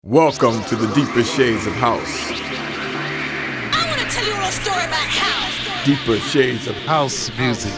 Welcome to the deeper shades of house. I want to tell you a little story about house. Deeper shades of House music.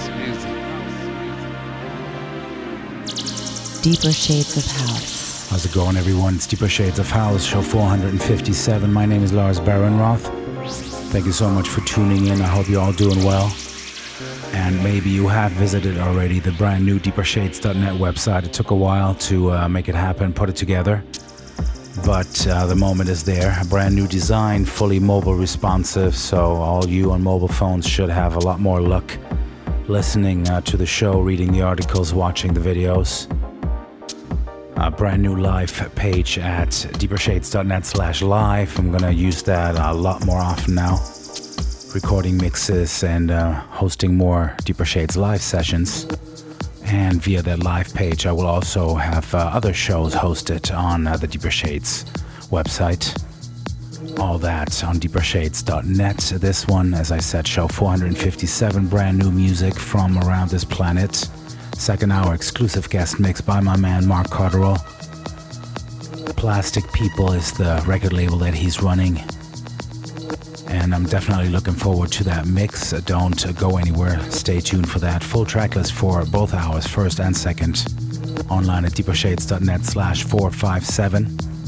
Deeper Shades of House. How's it going, everyone? It's Deeper Shades of House, show 457. My name is Lars Barenroth. Thank you so much for tuning in. I hope you're all doing well. And maybe you have visited already the brand new deepershades.net website. It took a while to make it happen, put it together. But the moment is there. A brand new design, fully mobile responsive. So all you on mobile phones should have a lot more luck listening to the show, reading the articles, watching the videos. A brand new live page at deepershades.net/live. I'm going to use that a lot more often now. Recording mixes and hosting more Deeper Shades live sessions. And via that live page, I will also have other shows hosted on the Deeper Shades website. All that on deepershades.net. This one, as I said, show 457, brand new music from around this planet. Second hour exclusive guest mix by my man Mark Cotterill. Plastic People is the record label that he's running. And I'm definitely looking forward to that mix. Don't go anywhere. Stay tuned for that. Full track list for both hours, first and second, online at deepershades.net/457.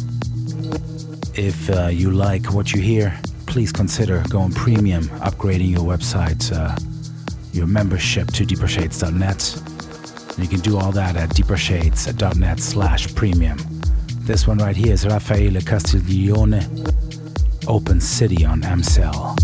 If you like what you hear, please consider going premium, upgrading your website, your membership to deepershades.net. You can do all that at deepershades.net/premium. This one right here is Raffaele Castiglione, Open City on MCell.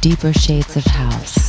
Deeper Shades of House.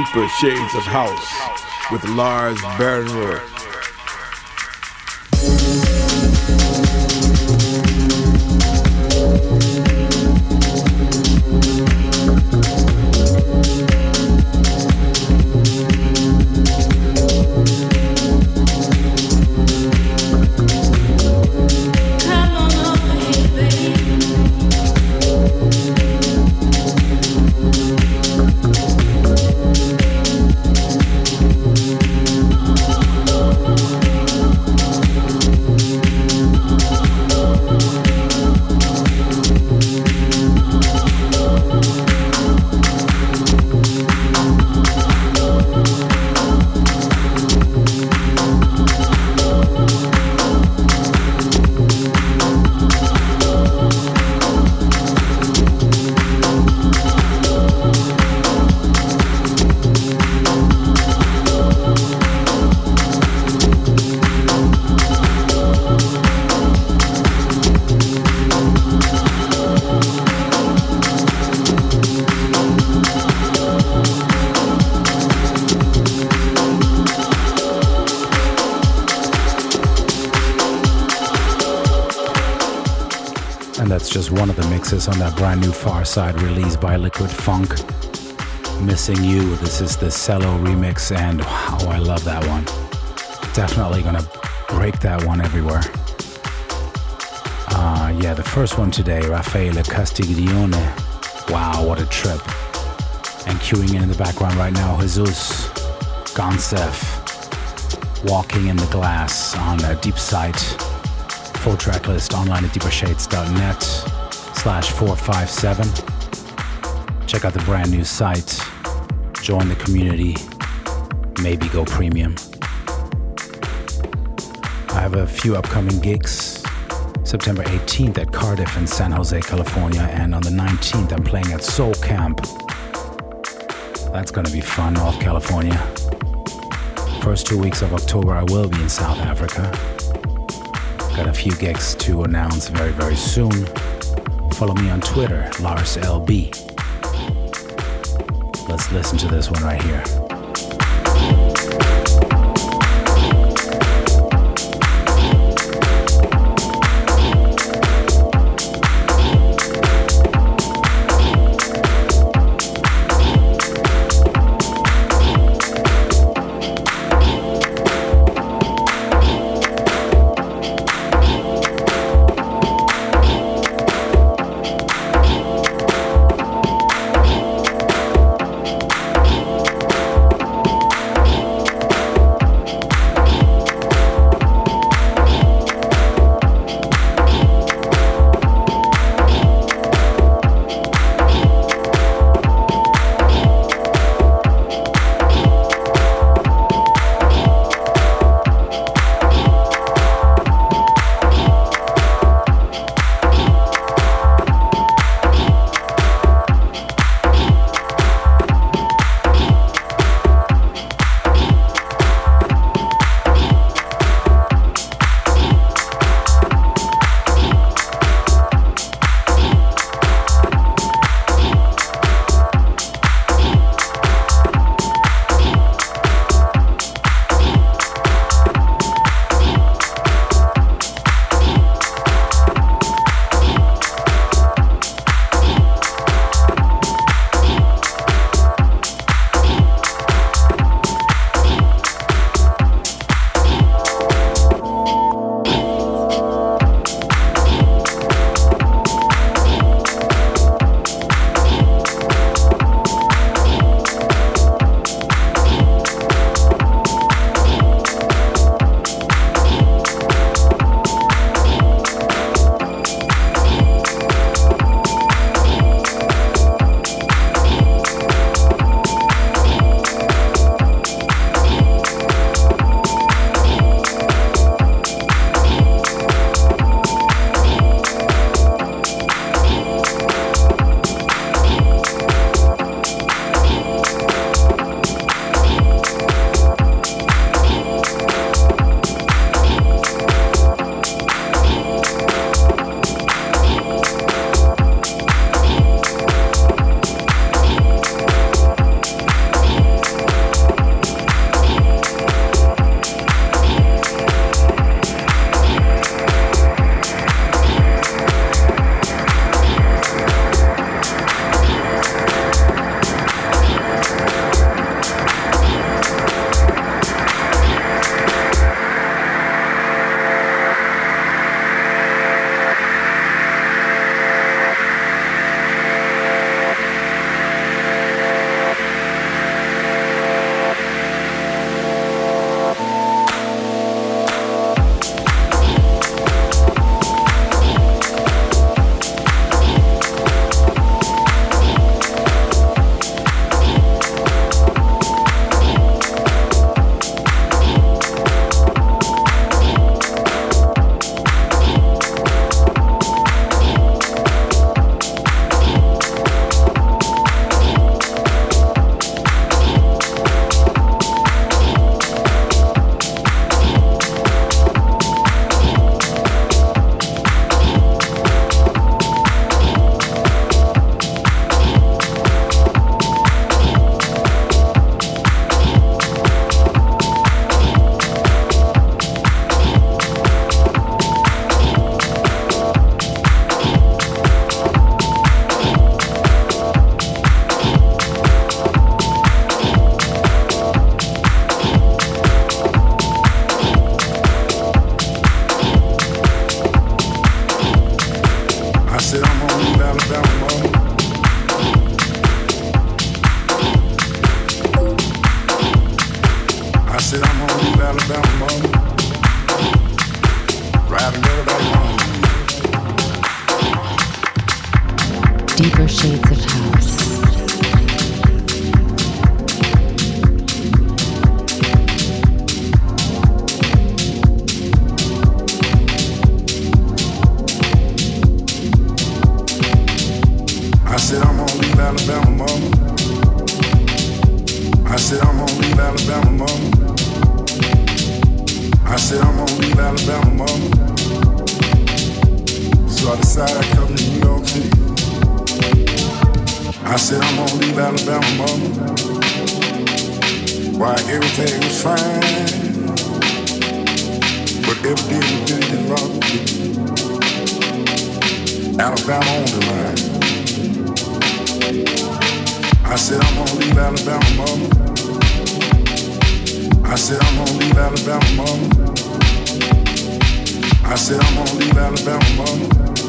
deeper shades of house with Lars Bernroth. Just one of the mixes on that brand new Far Side release by Liquid Funk. Missing You, this is the Cello remix, and wow, I love that one. Definitely gonna break that one everywhere. Yeah, the first one today, Raffaele Castiglione. Wow, what a trip. And queuing in the background right now, Jesus Gansef, Walking in the Glass on Deep Sight. Full track list online at deepershades.net/457. Check out the brand new site. Join the community. Maybe go premium. I have a few upcoming gigs. September 18th at Cardiff in San Jose, California. And on the 19th, I'm playing at Soul Camp. That's gonna be fun, North California. First 2 weeks of October, I will be in South Africa. Got a few gigs to announce very, very soon. Follow me on Twitter, LarsLB. Let's listen to this one right here. I said I'm gonna leave Alabama, mama. Riding dirty that long. Deeper shades of house. I said I'm gonna leave Alabama, mama. I said I'm gonna leave Alabama, mama. I said I'm gonna leave Alabama, mama. So I decided I'd come to New York City. I said I'm gonna leave Alabama, mama. Why everything was fine, but every day was really wrong. Alabama on the line. I said I'm gonna leave Alabama, mama. I said I'm gonna leave Alabama, mama. I said I'm gonna leave Alabama, mama.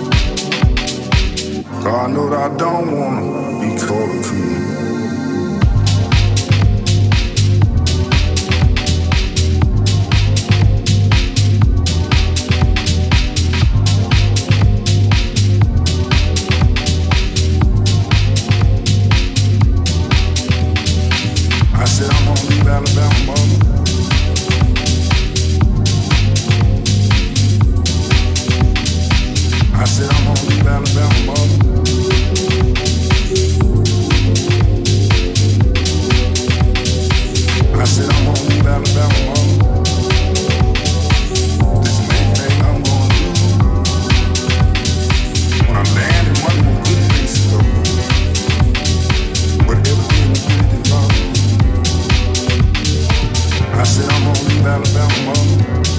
'Cause I know that I don't wanna be called a coon. I said I'm gonna leave Alabama, mama. I said I'm gonna leave Alabama, mama. I said I'm gonna leave Alabama, mama. This main thing I'm gonna do when I land in one more good place, though. But everything was really wrong. I said I'm gonna leave Alabama, mama.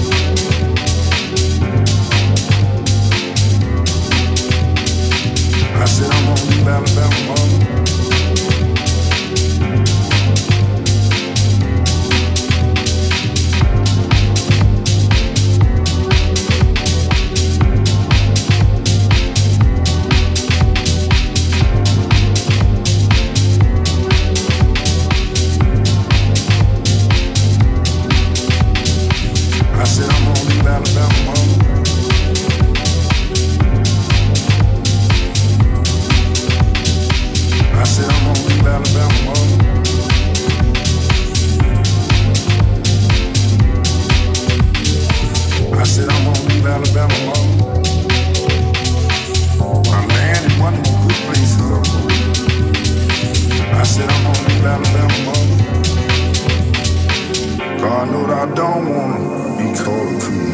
I said I'm gonna leave Alabama, mama. I said I'm gonna leave Alabama, mama. I said I'm gonna leave Alabama, mama. I said I'm gonna leave Alabama, mama. When I land in one of these good places, I said I'm gonna leave Alabama, mama. 'Cause I know that I don't wanna be called a coon.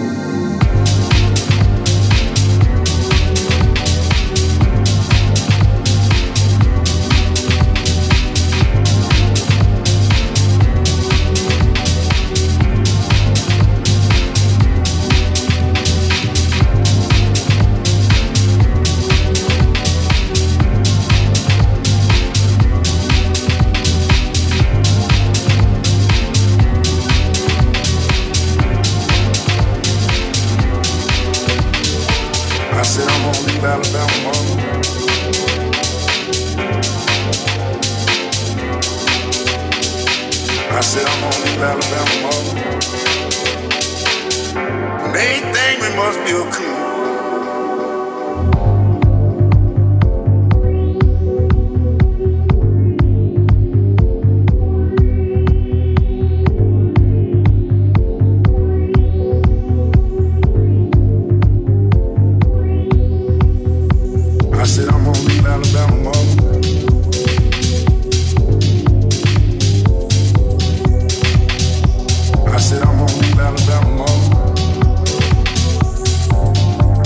I said I'm gonna leave Alabama, mama. I said I'm gonna leave Alabama, mama. Main thing we must be a cool. I said I'm gonna leave Alabama, mama. I said I'm gonna leave Alabama, mama.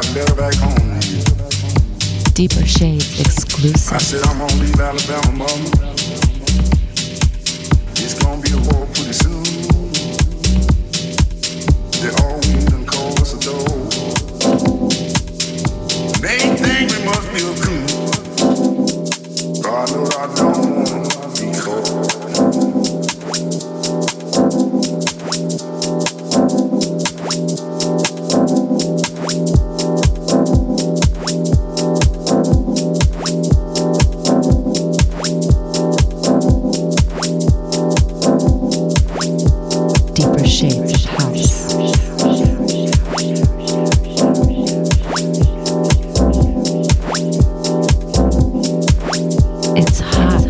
write a letter back home to you. Deeper Shades exclusive. I said I'm gonna leave Alabama, mama. It's gonna be a war pretty soon. They all wind and call us a door. They think we must be a coon. God knows I don't wanna be caught. Shades of House. It's hot.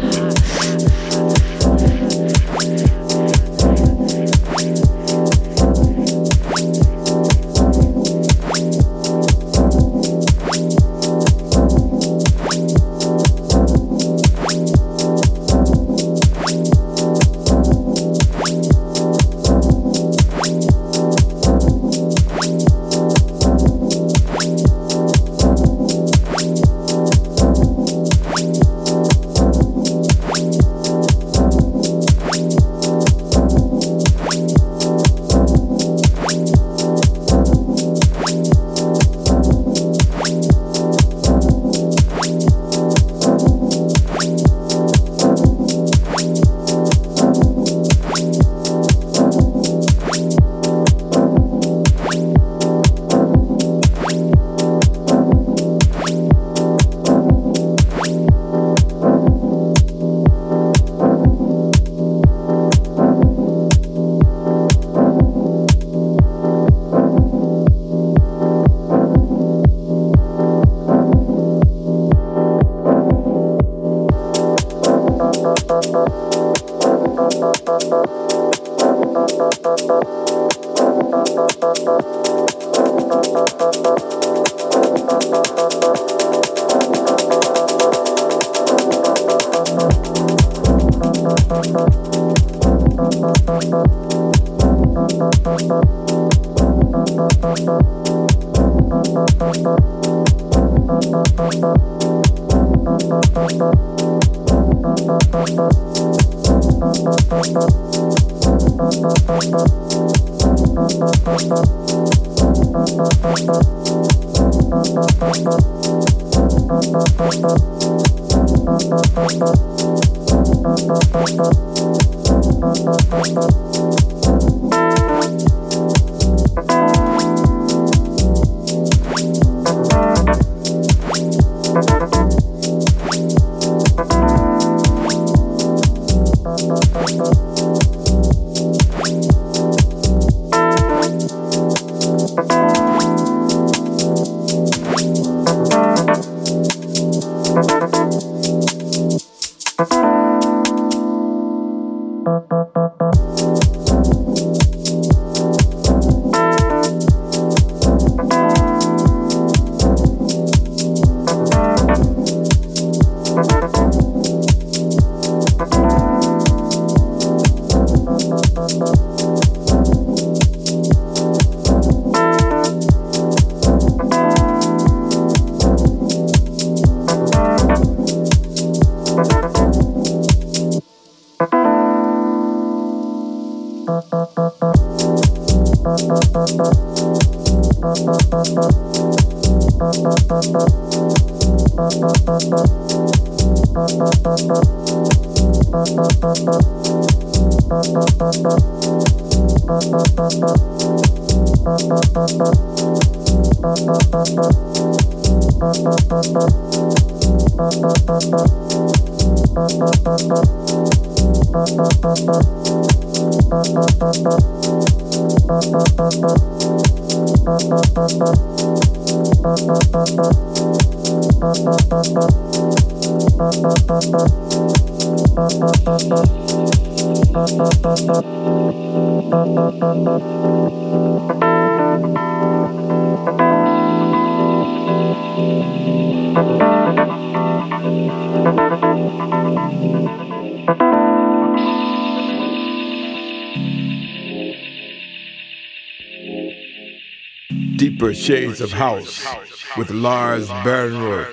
Deeper Shades of House. with Lars Bernroth.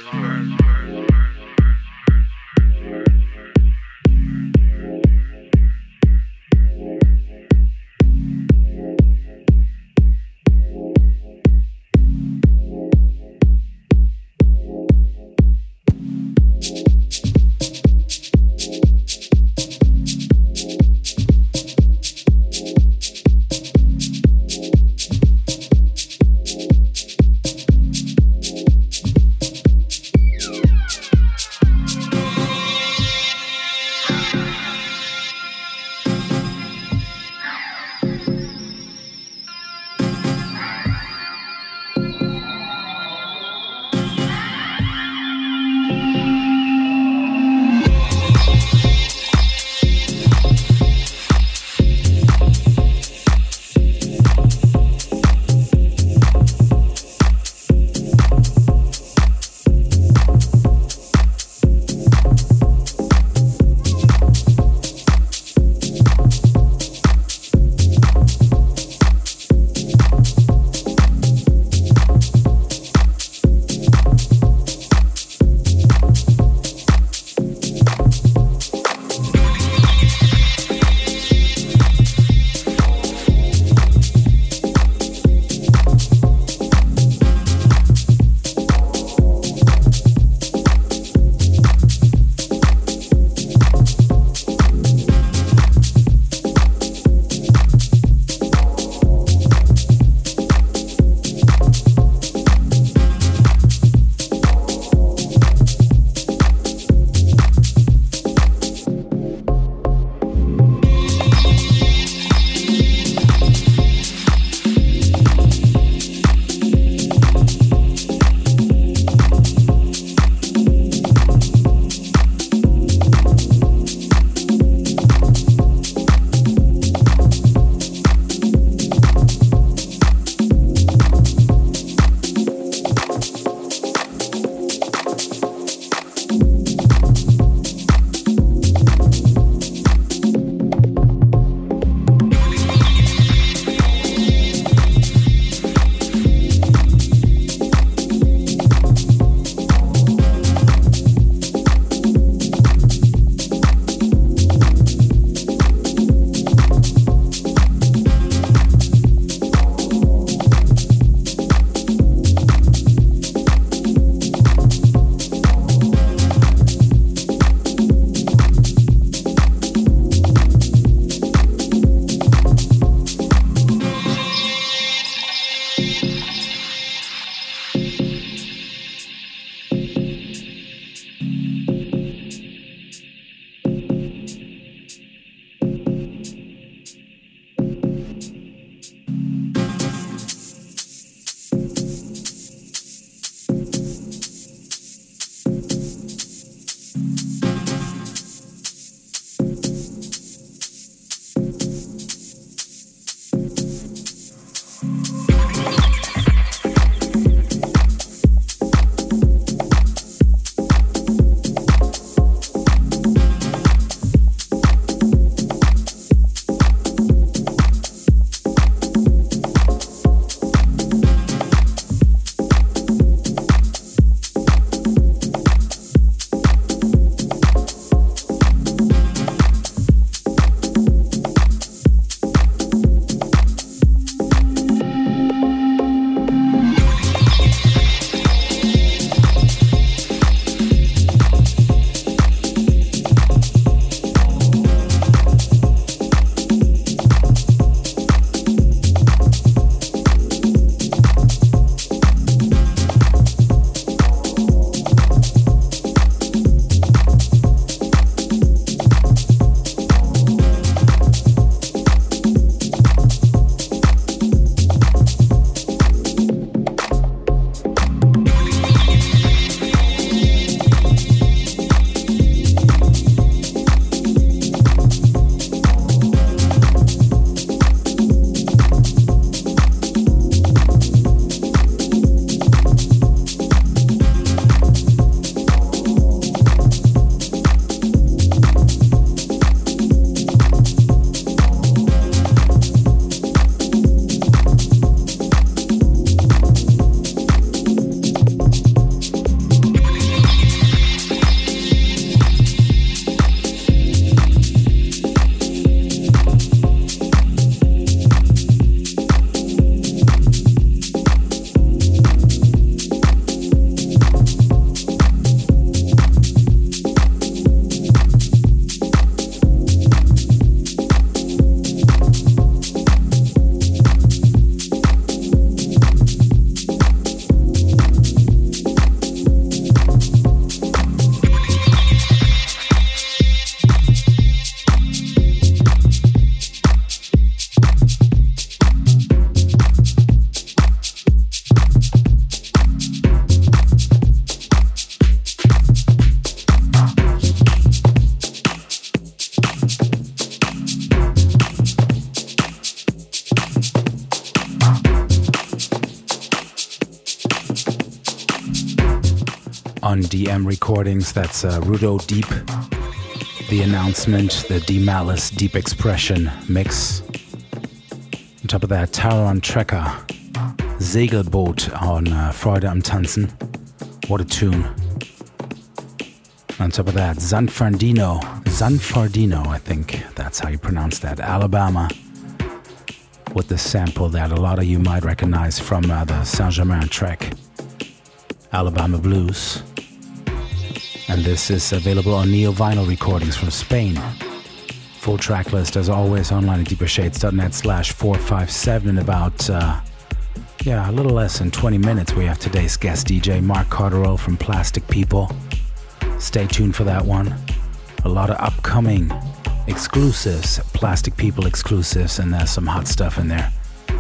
on DM Recordings. That's Rudo Deep, The Announcement, the D Malice Deep Expression mix. On top of that, Taron Trekker, Segelboot on Freude am Tanzen. What a tune. On top of that, Zanfardino, I think that's how you pronounce that, Alabama, with the sample that a lot of you might recognize from the Saint-Germain track, Alabama Blues. And this is available on Neo Vinyl Recordings from Spain. Full track list as always online at deepershades.net/457. In about a little less than 20 minutes we have today's guest DJ Mark Carterell from Plastic People. Stay tuned for that one. A lot of upcoming exclusives, Plastic People exclusives, and there's some hot stuff in there.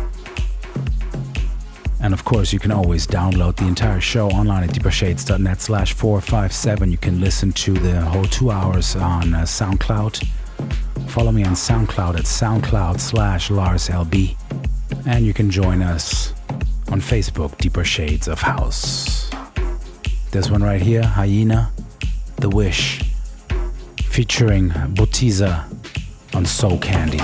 And of course, you can always download the entire show online at deepershades.net/457. You can listen to the whole 2 hours on SoundCloud. Follow me on SoundCloud at SoundCloud/LarsLB. And you can join us on Facebook, Deeper Shades of House. This one right here, Hyena, The Wish, featuring Botiza on Soul Candy.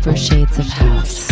deeper shades of house.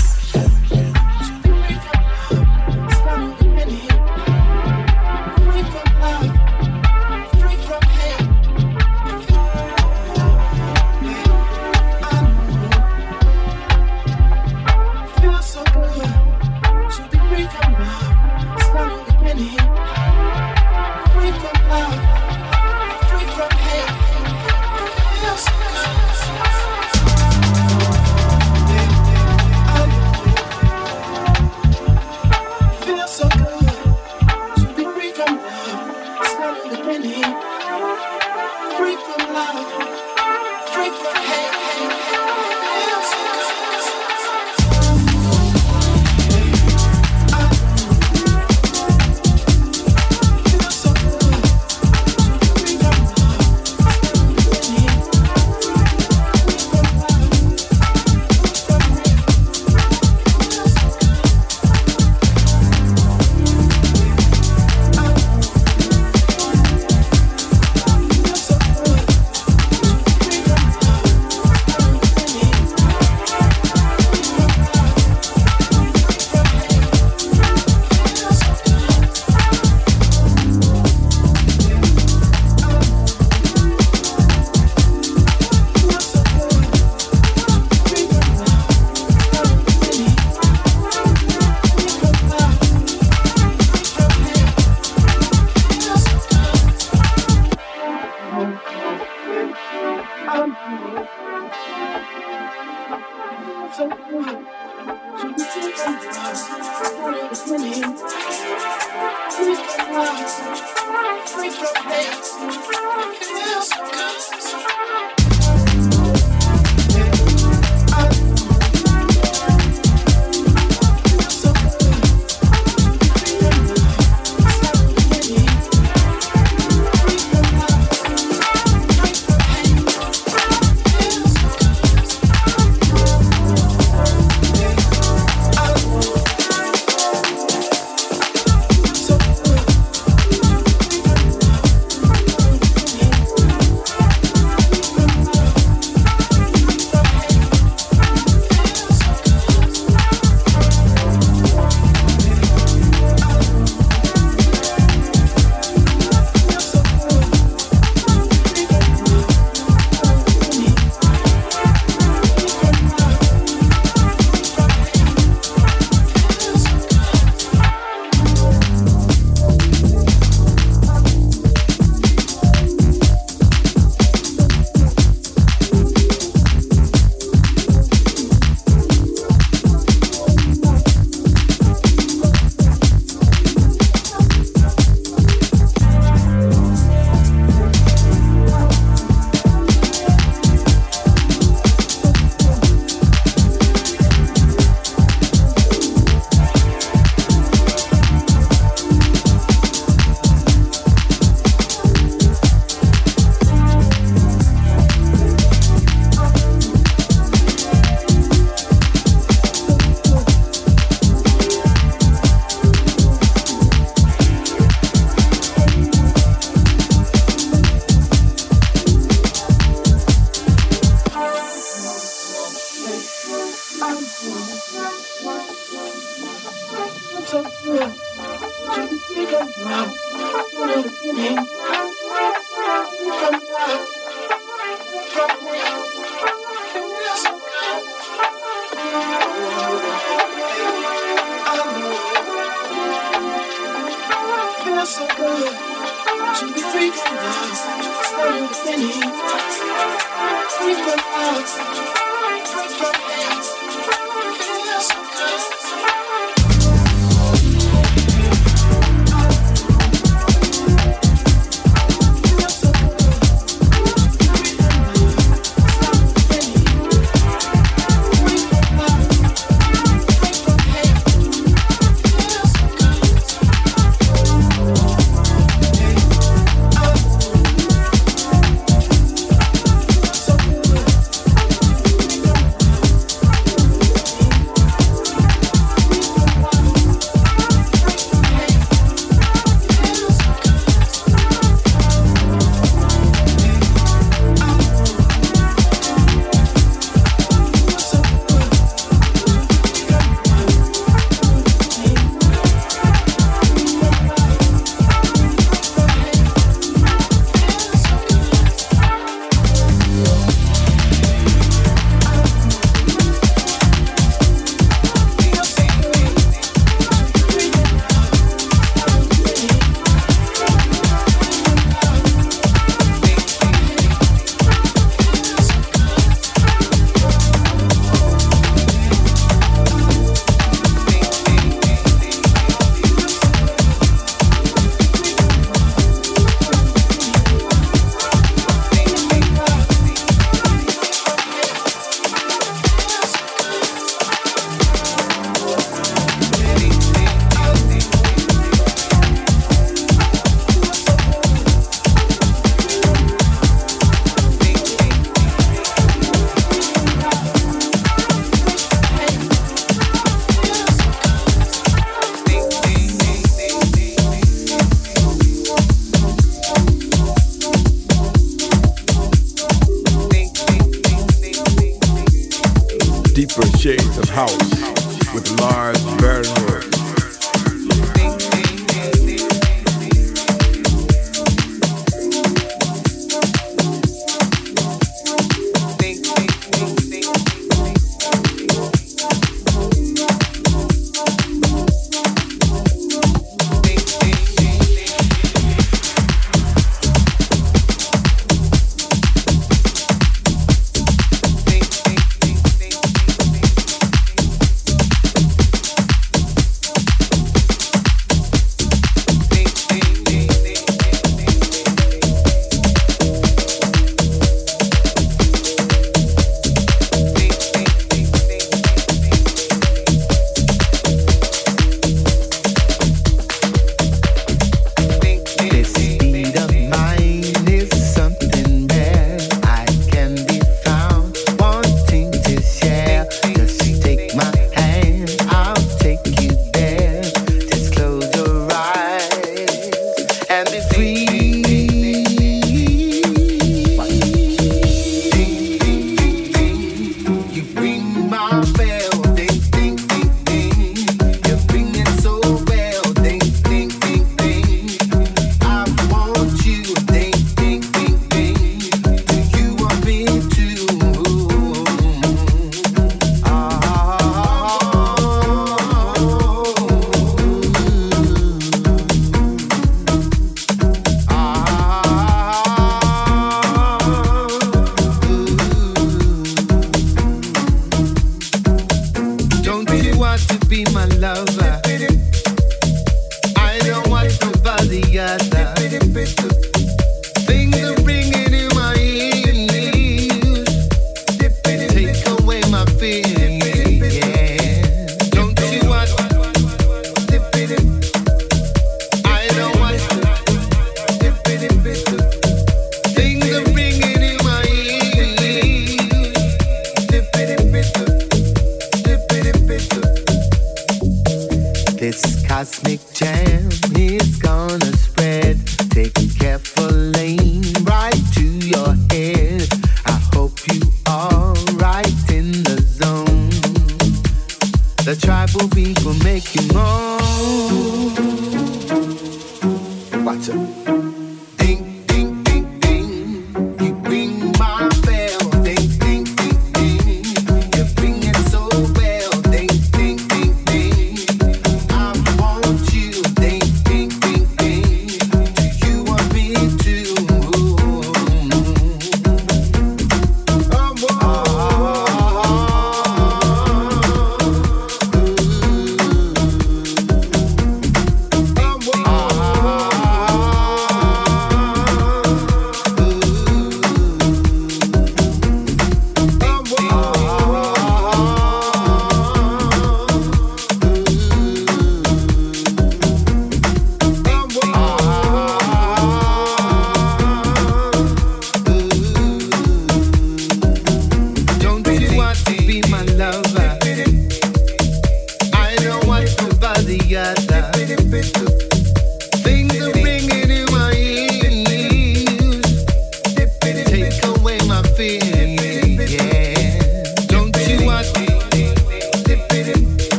Deeper Shades of House with Lars Bernwood.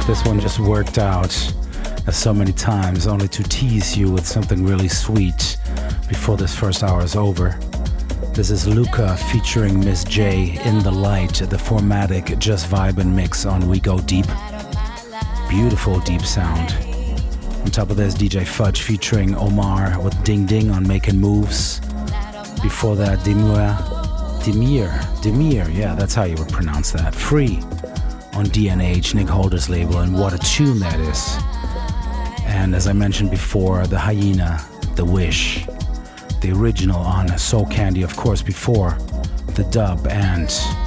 This one just worked out as so many times, only to tease you with something really sweet before this first hour is over. This is Luca featuring Miss J in the Light, the Formatic Just Vibin' mix on We Go Deep. Beautiful deep sound. On top of this, DJ Fudge featuring Omar with Ding Ding on Making Moves. Before that, Demir, yeah, that's how you would pronounce that. Free on DNH, Nick Holder's label, and what a tune that is. And as I mentioned before, the Hyena, The Wish, the original on Soul Candy, of course, before the dub and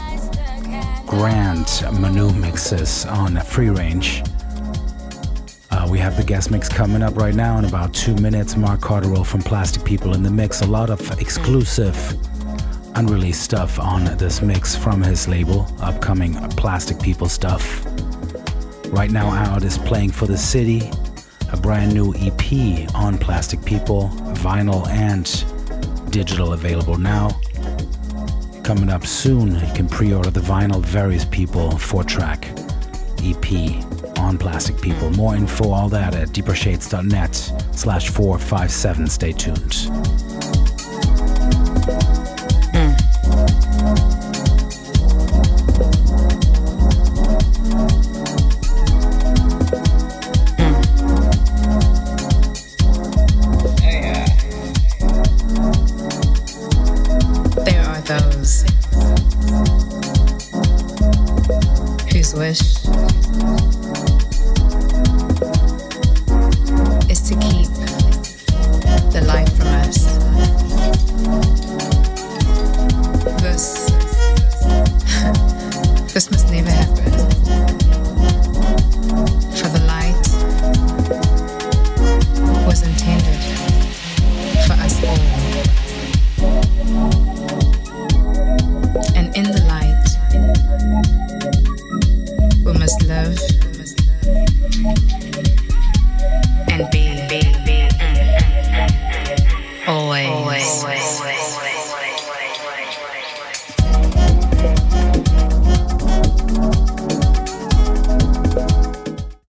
Grand Manu mixes on Free Range. We have the guest mix coming up right now in about 2 minutes. Mark Carterell from Plastic People in the mix. A lot of exclusive, unreleased stuff on this mix from his label. Upcoming Plastic People stuff. Right now out is Playing for the City, a brand new EP on Plastic People, vinyl and digital available now. Coming up soon, you can pre-order the vinyl Various People 4-track EP on Plastic People. More info, all that at deepershades.net/457. Stay tuned.